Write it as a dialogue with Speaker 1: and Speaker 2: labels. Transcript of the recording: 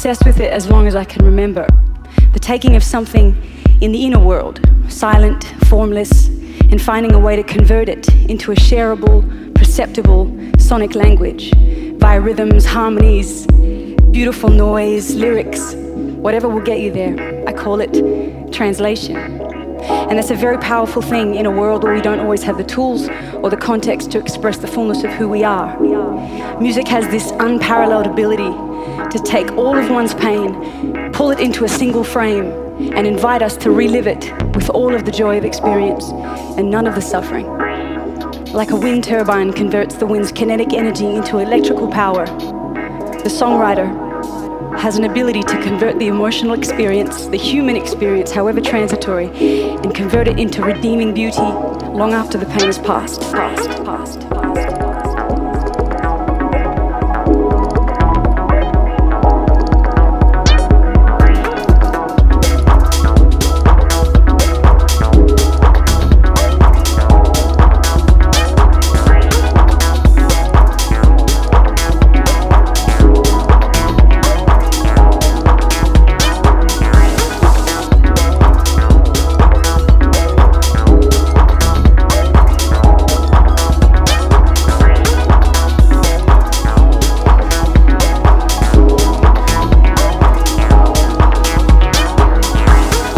Speaker 1: obsessed with it as long as I can remember. The taking of something in the inner world, silent, formless, and finding a way to convert it into a shareable, perceptible sonic language via rhythms, harmonies, beautiful noise, lyrics, whatever will get you there. I call it translation. And that's a very powerful thing in a world where we don't always have the tools or the context to express the fullness of who we are. Music has this unparalleled ability to take all of one's pain, pull it into a single frame, and invite us to relive it with all of the joy of experience and none of the suffering. Like a wind turbine converts the wind's kinetic energy into electrical power, the songwriter has an ability to convert the emotional experience, the human experience, however transitory, and convert it into redeeming beauty long after the pain has passed.